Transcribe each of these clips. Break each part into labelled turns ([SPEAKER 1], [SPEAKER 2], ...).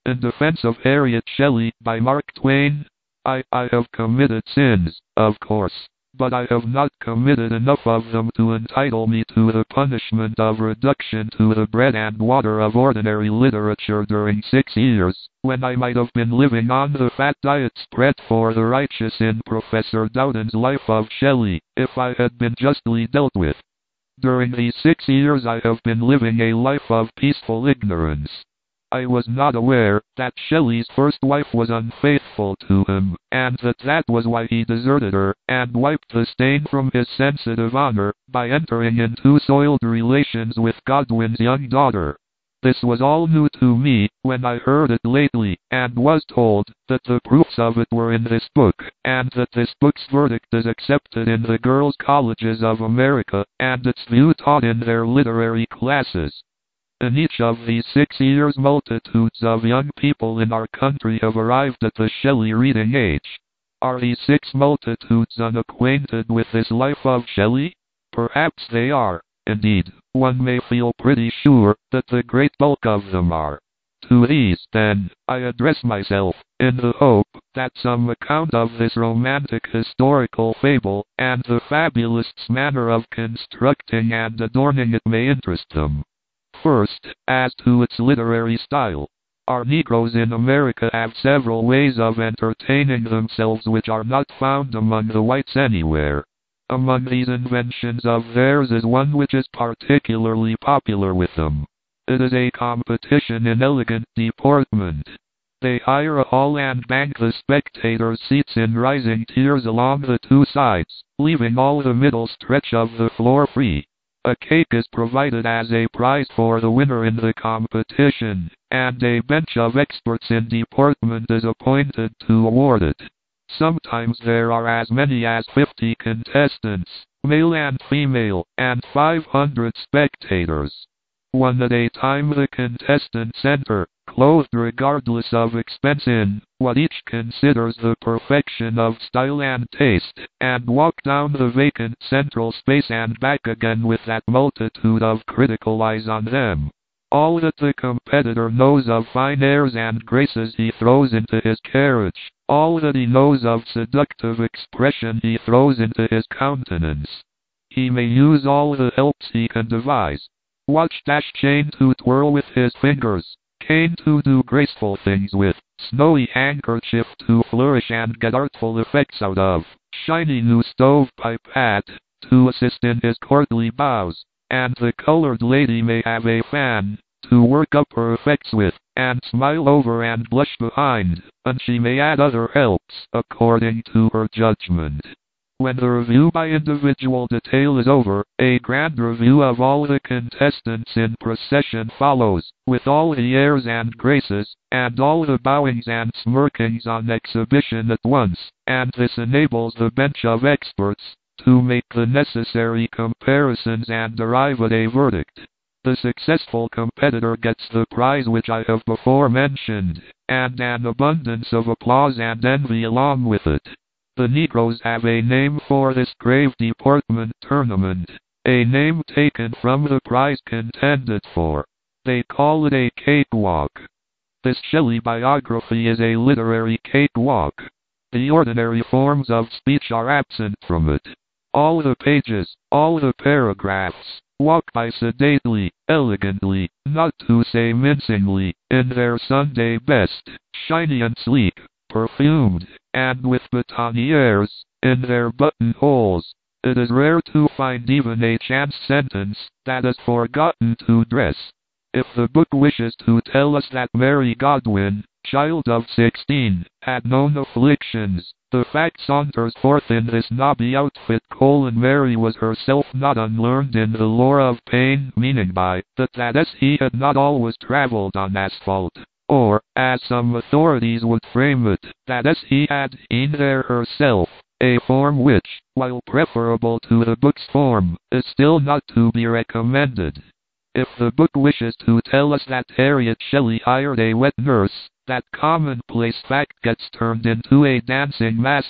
[SPEAKER 1] In Defense of Harriet Shelley by Mark Twain. I have committed sins, of course, but I have not committed enough of them to entitle me to the punishment of reduction to the bread and water of ordinary literature during 6 years, when I might have been living on the fat diet spread for the righteous in Professor Dowden's Life of Shelley, if I had been justly dealt with. During these 6 years I have been living a life of peaceful ignorance. I was not aware that Shelley's first wife was unfaithful to him, and that was why he deserted her, and wiped the stain from his sensitive honor, by entering into soiled relations with Godwin's young daughter. This was all new to me, when I heard it lately, and was told that the proofs of it were in this book, and that this book's verdict is accepted in the girls' colleges of America, and its view taught in their literary classes. In each of these 6 years multitudes of young people in our country have arrived at the Shelley reading age. Are these 6 multitudes unacquainted with this life of Shelley? Perhaps they are. Indeed, one may feel pretty sure that the great bulk of them are. To these, then, I address myself, in the hope that some account of this romantic historical fable, and the fabulist's manner of constructing and adorning it may interest them. First, as to its literary style. Our Negroes in America have several ways of entertaining themselves which are not found among the whites anywhere. Among these inventions of theirs is one which is particularly popular with them. It is a competition in elegant deportment. They hire a hall and bank the spectators' seats in rising tiers along the 2 sides, leaving all the middle stretch of the floor free. A cake is provided as a prize for the winner in the competition, and a bench of experts in deportment is appointed to award it. Sometimes there are as many as 50 contestants, male and female, and 500 spectators. One at a time the contestants enter, clothed regardless of expense in what each considers the perfection of style and taste, and walk down the vacant central space and back again with that multitude of critical eyes on them. All that the competitor knows of fine airs and graces he throws into his carriage. All that he knows of seductive expression he throws into his countenance. He may use all the helps he can devise. Watch-chain to twirl with his fingers, cane to do graceful things with, snowy handkerchief to flourish and get artful effects out of, shiny new stovepipe hat to assist in his courtly bows, and the colored lady may have a fan to work up her effects with, and smile over and blush behind, and she may add other helps according to her judgment. When the review by individual detail is over, a grand review of all the contestants in procession follows, with all the airs and graces, and all the bowings and smirkings on exhibition at once, and this enables the bench of experts to make the necessary comparisons and arrive at a verdict. The successful competitor gets the prize which I have before mentioned, and an abundance of applause and envy along with it. The Negroes have a name for this grave deportment tournament, a name taken from the prize contended for. They call it a cakewalk. This Shelley biography is a literary cakewalk. The ordinary forms of speech are absent from it. All the pages, all the paragraphs, walk by sedately, elegantly, not to say mincingly, in their Sunday best, shiny and sleek, perfumed, and with boutonnieres in their buttonholes. It is rare to find even a chance sentence that has forgotten to dress. If the book wishes to tell us that Mary Godwin, child of 16, had known afflictions, the fact saunters forth in this nobby outfit: Mary was herself not unlearned in the lore of pain, meaning by that he had not always traveled on asphalt. Or, as some authorities would frame it, that he had been there herself, a form which, while preferable to the book's form, is still not to be recommended. If the book wishes to tell us that Harriet Shelley hired a wet nurse, that commonplace fact gets turned into a dancing master,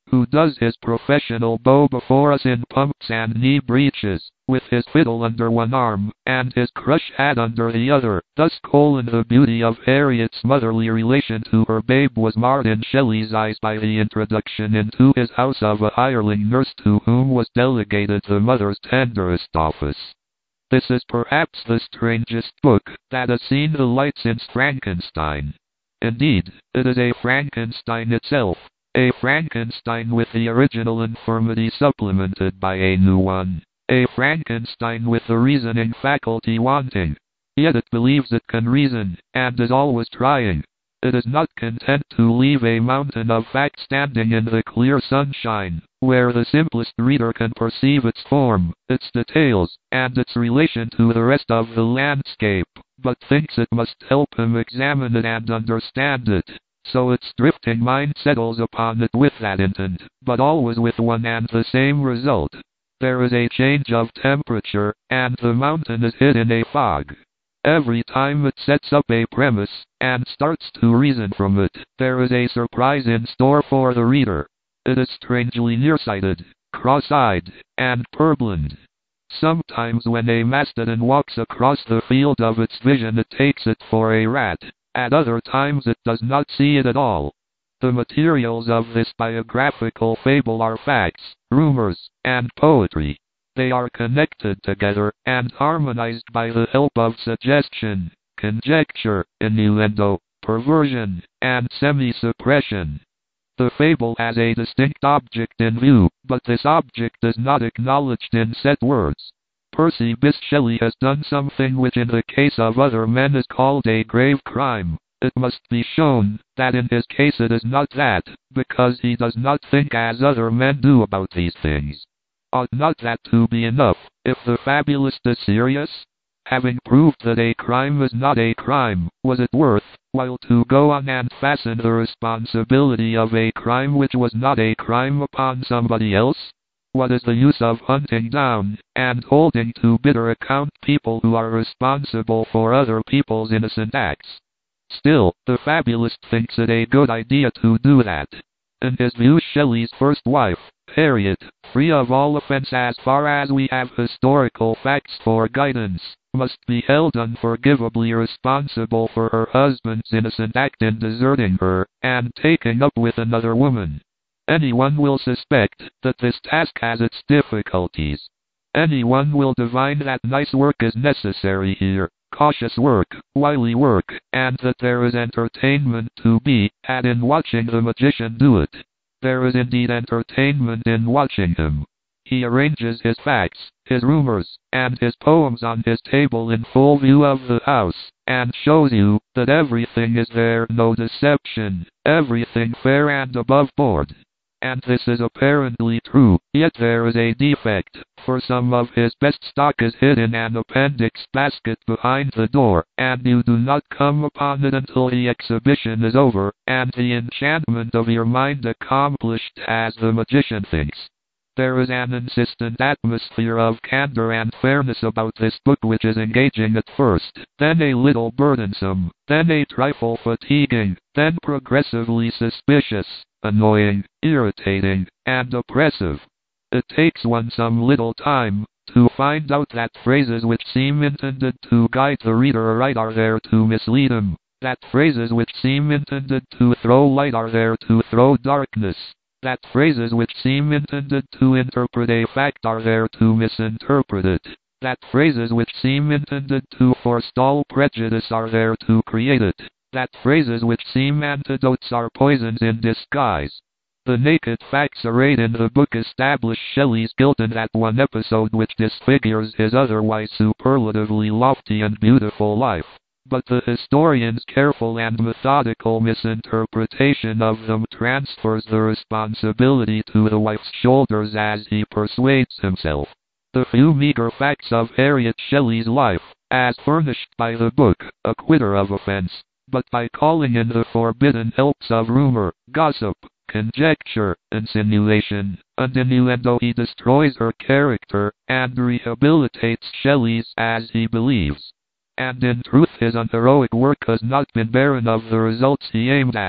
[SPEAKER 1] who does his professional bow before us in pumps and knee breeches, with his fiddle under one arm, and his crush hat under the other. Thus the beauty of Harriet's motherly relation to her babe was marred in Shelley's eyes by the introduction into his house of a hireling nurse to whom was delegated the mother's tenderest office. This is perhaps the strangest book that has seen the light since Frankenstein. Indeed, it is a Frankenstein itself, a Frankenstein with the original infirmity supplemented by a new one, a Frankenstein with the reasoning faculty wanting. Yet it believes it can reason, and is always trying. It is not content to leave a mountain of fact standing in the clear sunshine, where the simplest reader can perceive its form, its details, and its relation to the rest of the landscape, but thinks it must help him examine it and understand it. So its drifting mind settles upon it with that intent, but always with one and the same result. There is a change of temperature, and the mountain is hid in a fog. Every time it sets up a premise, and starts to reason from it, there is a surprise in store for the reader. It is strangely nearsighted, cross-eyed, and purblind. Sometimes when a mastodon walks across the field of its vision it takes it for a rat. At other times it does not see it at all. The materials of this biographical fable are facts, rumors, and poetry. They are connected together and harmonized by the help of suggestion, conjecture, innuendo, perversion, and semi-suppression. The fable has a distinct object in view, but this object is not acknowledged in set words. Percy Bysshe Shelley has done something which in the case of other men is called a grave crime. It must be shown that in his case it is not that, because he does not think as other men do about these things. Ought not that to be enough, if the fabulist is serious? Having proved that a crime is not a crime, was it worth while to go on and fasten the responsibility of a crime which was not a crime upon somebody else? What is the use of hunting down and holding to bitter account people who are responsible for other people's innocent acts? Still, the fabulist thinks it a good idea to do that. In his view, Shelley's first wife, Harriet, free of all offense as far as we have historical facts for guidance, must be held unforgivably responsible for her husband's innocent act in deserting her and taking up with another woman. Anyone will suspect that this task has its difficulties. Anyone will divine that nice work is necessary here, cautious work, wily work, and that there is entertainment to be had in watching the magician do it. There is indeed entertainment in watching him. He arranges his facts, his rumors, and his poems on his table in full view of the house, and shows you that everything is there, no deception, everything fair and above board. And this is apparently true, yet there is a defect, for some of his best stock is hid in an appendix basket behind the door, and you do not come upon it until the exhibition is over, and the enchantment of your mind accomplished, as the magician thinks. There is an insistent atmosphere of candor and fairness about this book which is engaging at first, then a little burdensome, then a trifle fatiguing, then progressively suspicious, annoying, irritating, and oppressive. It takes one some little time to find out that phrases which seem intended to guide the reader aright are there to mislead him, that phrases which seem intended to throw light are there to throw darkness, that phrases which seem intended to interpret a fact are there to misinterpret it, that phrases which seem intended to forestall prejudice are there to create it, that phrases which seem antidotes are poisons in disguise. The naked facts arrayed in the book establish Shelley's guilt in that one episode which disfigures his otherwise superlatively lofty and beautiful life. But the historian's careful and methodical misinterpretation of them transfers the responsibility to the wife's shoulders as he persuades himself. The few meager facts of Harriet Shelley's life, as furnished by the book, acquit her of offense, but by calling in the forbidden helps of rumor, gossip, conjecture, insinuation, and innuendo, he destroys her character, and rehabilitates Shelley's as he believes. And in truth his unheroic work has not been barren of the results he aimed at,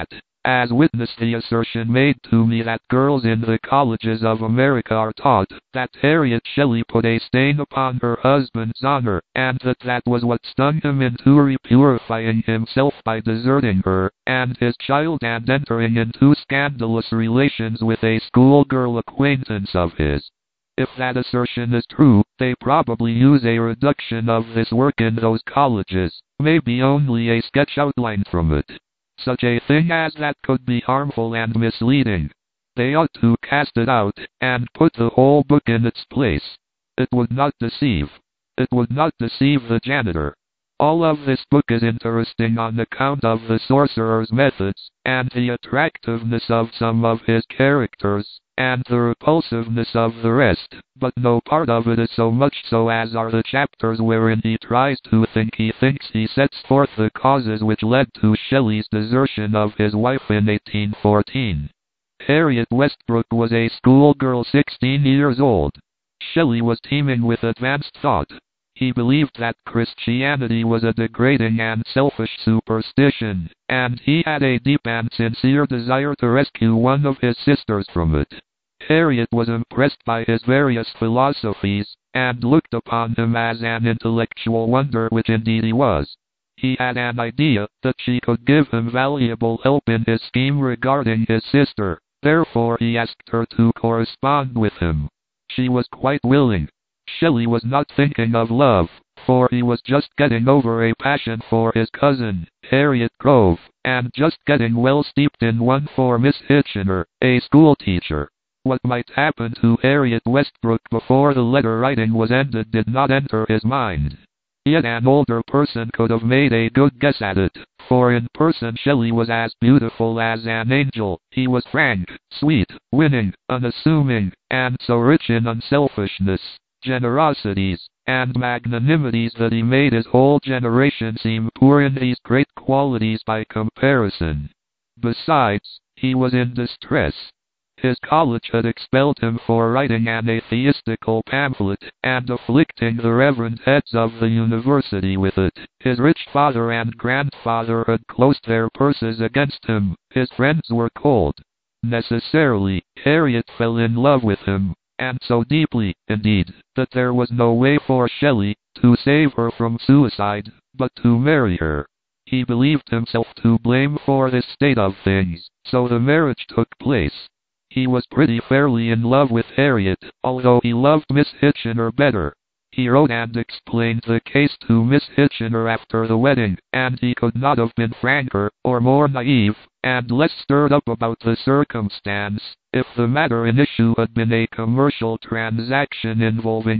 [SPEAKER 1] as witness the assertion made to me that girls in the colleges of America are taught that Harriet Shelley put a stain upon her husband's honor, and that was what stung him into repurifying himself by deserting her and his child and entering into scandalous relations with a schoolgirl acquaintance of his. If that assertion is true, they probably use a reduction of this work in those colleges, maybe only a sketch outline from it. Such a thing as that could be harmful and misleading. They ought to cast it out, and put the whole book in its place. It would not deceive. It would not deceive the janitor. All of this book is interesting on account of the sorcerer's methods, and the attractiveness of some of his characters, and the repulsiveness of the rest, but no part of it is so much so as are the chapters wherein he tries to think he sets forth the causes which led to Shelley's desertion of his wife in 1814. Harriet Westbrook was a schoolgirl 16 years old. Shelley was teeming with advanced thought. He believed that Christianity was a degrading and selfish superstition, and he had a deep and sincere desire to rescue one of his sisters from it. Harriet was impressed by his various philosophies, and looked upon him as an intellectual wonder, which indeed he was. He had an idea that she could give him valuable help in his scheme regarding his sister, therefore he asked her to correspond with him. She was quite willing. Shelley was not thinking of love, for he was just getting over a passion for his cousin, Harriet Grove, and just getting well steeped in one for Miss Hitchener, a schoolteacher. What might happen to Harriet Westbrook before the letter writing was ended did not enter his mind. Yet an older person could have made a good guess at it, for in person Shelley was as beautiful as an angel. He was frank, sweet, winning, unassuming, and so rich in unselfishness, generosities, and magnanimities that he made his whole generation seem poor in these great qualities by comparison. Besides, he was in distress. His college had expelled him for writing an atheistical pamphlet, and afflicting the reverend heads of the university with it. His rich father and grandfather had closed their purses against him. His friends were cold. Necessarily, Harriet fell in love with him, and so deeply, indeed, that there was no way for Shelley to save her from suicide, but to marry her. He believed himself to blame for this state of things, so the marriage took place. He was pretty fairly in love with Harriet, although he loved Miss Hitchener better. He wrote and explained the case to Miss Hitchener after the wedding, and he could not have been franker, or more naive, and less stirred up about the circumstance, if the matter in issue had been a commercial transaction involving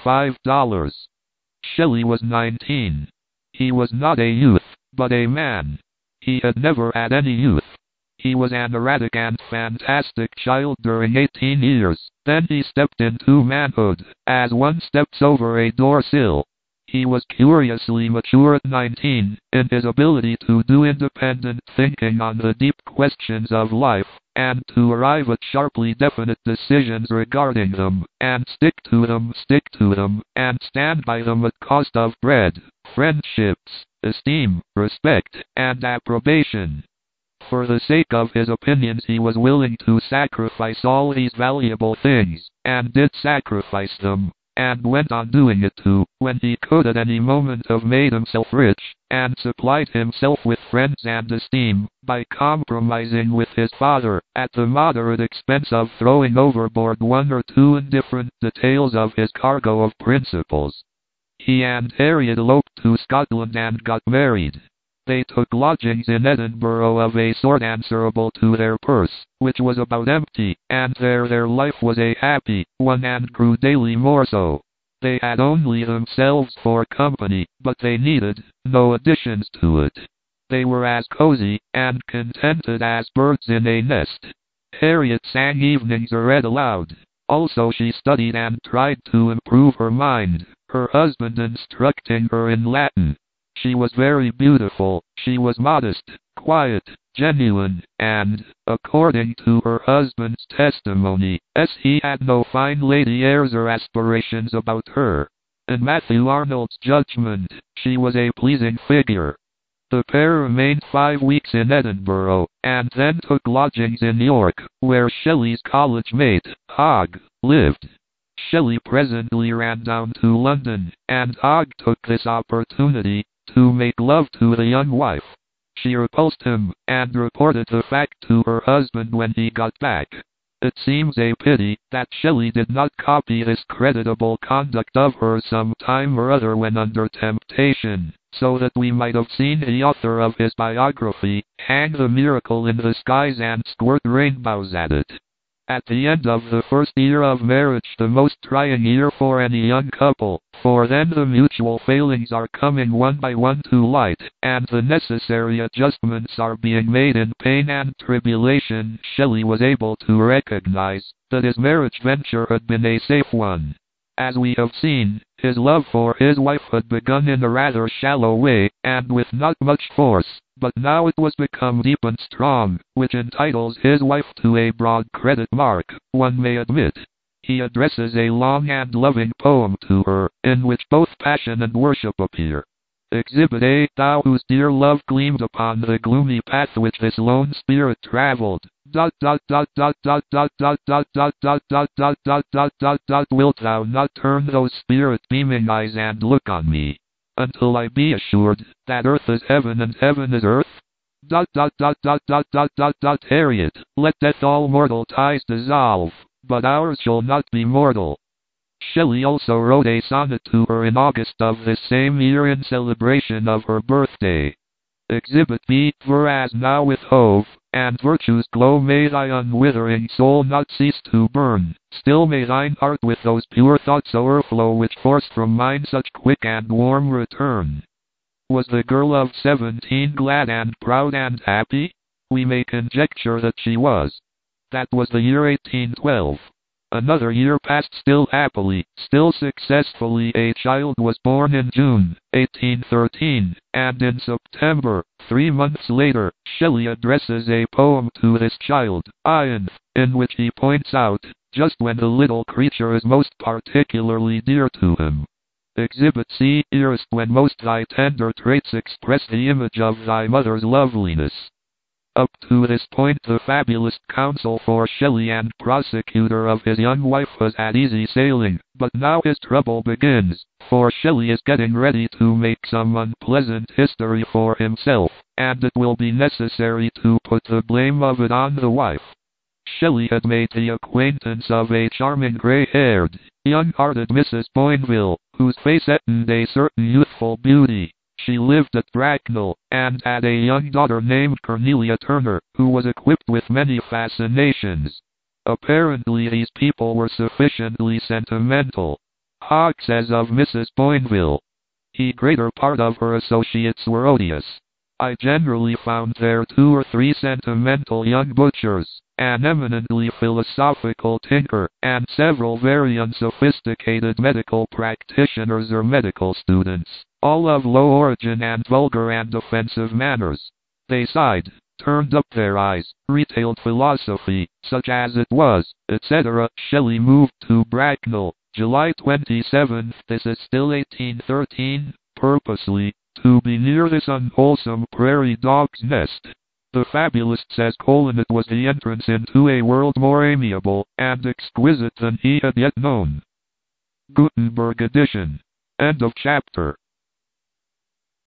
[SPEAKER 1] $35. Shelley was 19. He was not a youth, but a man. He had never had any youth. He was an erratic and fantastic child during 18 years, then he stepped into manhood, as one steps over a door sill. He was curiously mature at 19, in his ability to do independent thinking on the deep questions of life, and to arrive at sharply definite decisions regarding them, and stick to them, and stand by them at cost of bread, friendships, esteem, respect, and approbation. For the sake of his opinions he was willing to sacrifice all these valuable things, and did sacrifice them, and went on doing it too, when he could at any moment have made himself rich, and supplied himself with friends and esteem, by compromising with his father, at the moderate expense of throwing overboard one or two indifferent details of his cargo of principles. He and Harriet eloped to Scotland and got married. They took lodgings in Edinburgh of a sort answerable to their purse, which was about empty, and there their life was a happy one and grew daily more so. They had only themselves for company, but they needed no additions to it. They were as cozy and contented as birds in a nest. Harriet sang evenings or read aloud. Also she studied and tried to improve her mind, her husband instructing her in Latin. She was very beautiful, she was modest, quiet, genuine, and, according to her husband's testimony, he had no fine lady airs or aspirations about her. In Matthew Arnold's judgment, she was a pleasing figure. The pair remained 5 weeks in Edinburgh, and then took lodgings in York, where Shelley's college mate, Hogg, lived. Shelley presently ran down to London, and Hogg took this opportunity to make love to the young wife. She repulsed him, and reported the fact to her husband when he got back. It seems a pity that Shelley did not copy this creditable conduct of hers some time or other when under temptation, so that we might have seen the author of his biography hang the miracle in the skies and squirt rainbows at it. At the end of the first year of marriage, the most trying year for any young couple, for then the mutual failings are coming one by one to light, and the necessary adjustments are being made in pain and tribulation, Shelley was able to recognize that his marriage venture had been a safe one. As we have seen, his love for his wife had begun in a rather shallow way, and with not much force, but now it was become deep and strong, which entitles his wife to a broad credit mark, one may admit. He addresses a long and loving poem to her, in which both passion and worship appear. Exhibit A. Thou whose dear love gleamed upon the gloomy path which this lone spirit traveled. Wilt thou not turn those spirit beaming eyes and look on me, until I be assured that earth is heaven and heaven is earth? Harriet, let death all mortal ties dissolve, but ours shall not be mortal. Shelley also wrote a sonnet to her in August of this same year in celebration of her birthday. Exhibit B. Whereas now with Hove and virtue's glow may thy unwithering soul not cease to burn, still may thine heart with those pure thoughts o'erflow which forced from mine such quick and warm return. Was the girl of 17 glad and proud and happy? We may conjecture that she was. That was the year 1812. Another year passed still happily, still successfully. A child was born in June, 1813, and in September, 3 months later, Shelley addresses a poem to this child, Ianthe, in which he points out, just when the little creature is most particularly dear to him. Exhibit C. Erst when most thy tender traits express the image of thy mother's loveliness. Up to this point the fabulist counsel for Shelley and prosecutor of his young wife has had easy sailing, but now his trouble begins, for Shelley is getting ready to make some unpleasant history for himself, and it will be necessary to put the blame of it on the wife. Shelley had made the acquaintance of a charming gray-haired, young-hearted Mrs. Boinville, whose face evinced a certain youthful beauty. She lived at Bracknell, and had a young daughter named Cornelia Turner, who was equipped with many fascinations. Apparently these people were sufficiently sentimental. Hogg says of Mrs. Boinville, "The greater part of her associates were odious. I generally found there 2 or 3 sentimental young butchers, an eminently philosophical tinker, and several very unsophisticated medical practitioners or medical students, all of low origin and vulgar and offensive manners. They sighed, turned up their eyes, retailed philosophy, such as it was, etc." Shelley moved to Bracknell, July 27th, this is still 1813, purposely, to be near this unwholesome prairie dog's nest. The fabulist says it was the entrance into a world more amiable and exquisite than he had yet known. Gutenberg edition. End of chapter.